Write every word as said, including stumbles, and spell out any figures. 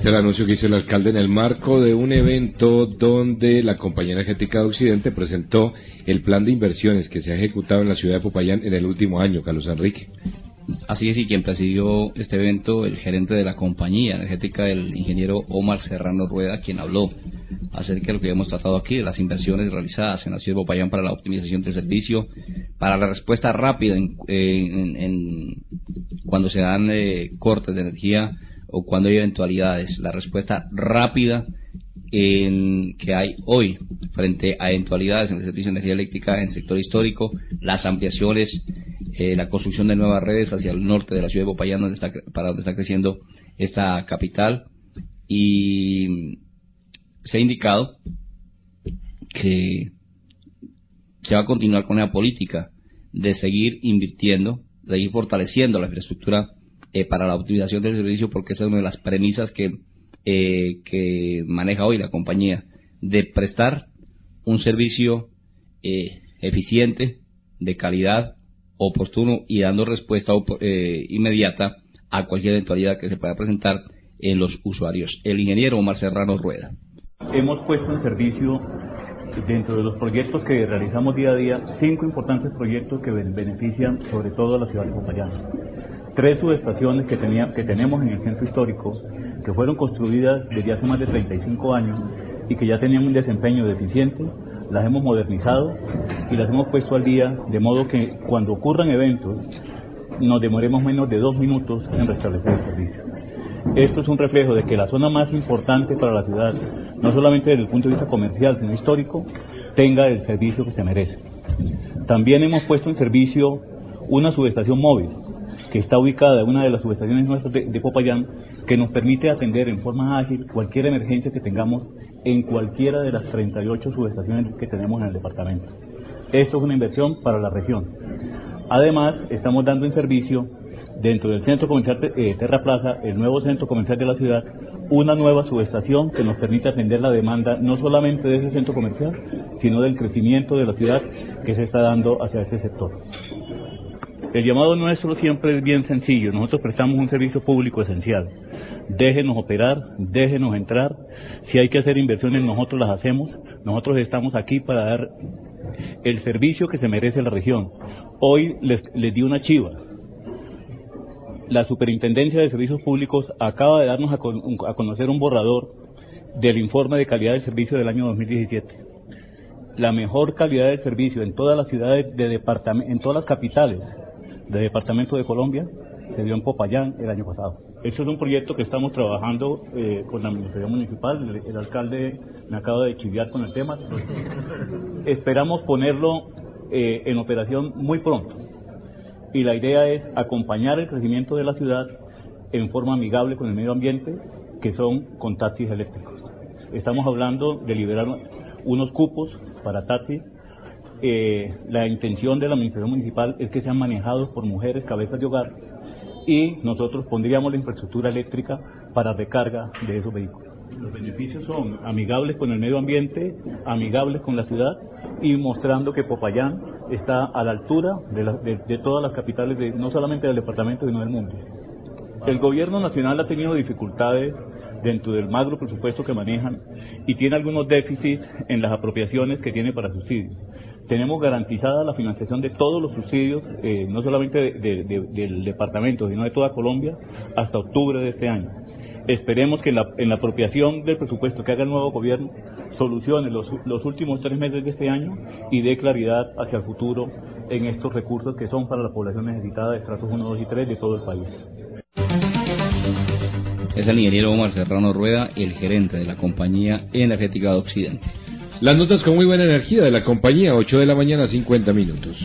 El anuncio que hizo el alcalde en el marco de un evento donde la Compañía Energética de Occidente presentó el plan de inversiones que se ha ejecutado en la ciudad de Popayán en el último año, Carlos Enrique. Así es, y quien presidió este evento, el gerente de la Compañía Energética, el ingeniero Omar Serrano Rueda, quien habló acerca de lo que hemos tratado aquí, de las inversiones realizadas en la ciudad de Popayán para la optimización del servicio, para la respuesta rápida en, en, en cuando se dan eh, cortes de energía o cuando hay eventualidades, la respuesta rápida en, que hay hoy frente a eventualidades en el servicio de energía eléctrica en el sector histórico, las ampliaciones, eh, la construcción de nuevas redes hacia el norte de la ciudad de Popayán, donde está, para donde está creciendo esta capital, y se ha indicado que se va a continuar con la política de seguir invirtiendo, de seguir fortaleciendo la infraestructura eh, para la optimización del servicio, porque esa es una de las premisas que, eh, que maneja hoy la compañía, de prestar un servicio eh, eficiente, de calidad, oportuno y dando respuesta eh, inmediata a cualquier eventualidad que se pueda presentar en los usuarios. El ingeniero Omar Serrano Rueda. Hemos puesto en servicio, dentro de los proyectos que realizamos día a día, cinco importantes proyectos que benefician sobre todo a la ciudad de Popayán. Tres subestaciones que, tenía, que tenemos en el centro histórico, que fueron construidas desde hace más de treinta y cinco años y que ya tenían un desempeño deficiente, las hemos modernizado y las hemos puesto al día, de modo que cuando ocurran eventos nos demoremos menos de dos minutos en restablecer el servicio. Esto es un reflejo de que la zona más importante para la ciudad, no solamente desde el punto de vista comercial, sino histórico, tenga el servicio que se merece. También hemos puesto en servicio una subestación móvil, que está ubicada en una de las subestaciones nuestras de, de Popayán, que nos permite atender en forma ágil cualquier emergencia que tengamos en cualquiera de las treinta y ocho subestaciones que tenemos en el departamento. Esto es una inversión para la región. Además, estamos dando en servicio, dentro del centro comercial eh, Terra Plaza, el nuevo centro comercial de la ciudad, una nueva subestación que nos permite atender la demanda no solamente de ese centro comercial, sino del crecimiento de la ciudad que se está dando hacia ese sector. El llamado nuestro siempre es bien sencillo. Nosotros prestamos un servicio público esencial. Déjenos operar, déjenos entrar. Si hay que hacer inversiones, nosotros las hacemos. Nosotros estamos aquí para dar el servicio que se merece la región. Hoy les, les di una chiva. La Superintendencia de Servicios Públicos acaba de darnos a, con, a conocer un borrador del informe de calidad del servicio del año dos mil diecisiete. La mejor calidad del servicio en todas las ciudades de departamento, en todas las capitales de departamento de Colombia, se dio en Popayán el año pasado. Este es un proyecto que estamos trabajando eh, con la administración municipal. El, el alcalde me acaba de chiviar con el tema. Esperamos ponerlo eh, en operación muy pronto. Y la idea es acompañar el crecimiento de la ciudad en forma amigable con el medio ambiente, que son con taxis eléctricos. Estamos hablando de liberar unos cupos para taxis. Eh, la intención de la administración municipal es que sean manejados por mujeres cabezas de hogar y nosotros pondríamos la infraestructura eléctrica para recarga de esos vehículos. Los beneficios son amigables con el medio ambiente, amigables con la ciudad y mostrando que Popayán está a la altura de, la, de, de todas las capitales, de, no solamente del departamento, sino del mundo. El gobierno nacional ha tenido dificultades dentro del magro presupuesto que manejan y tiene algunos déficits en las apropiaciones que tiene para subsidios. Tenemos garantizada la financiación de todos los subsidios, eh, no solamente de, de, de, del departamento, sino de toda Colombia, hasta octubre de este año. Esperemos que en la, en la apropiación del presupuesto que haga el nuevo gobierno solucione los, los últimos tres meses de este año y dé claridad hacia el futuro en estos recursos que son para la población necesitada de estratos uno, dos y tres de todo el país. Es el ingeniero Omar Serrano Rueda, el gerente de la Compañía Energética de Occidente. Las notas con muy buena energía de la compañía, ocho de la mañana, cincuenta minutos.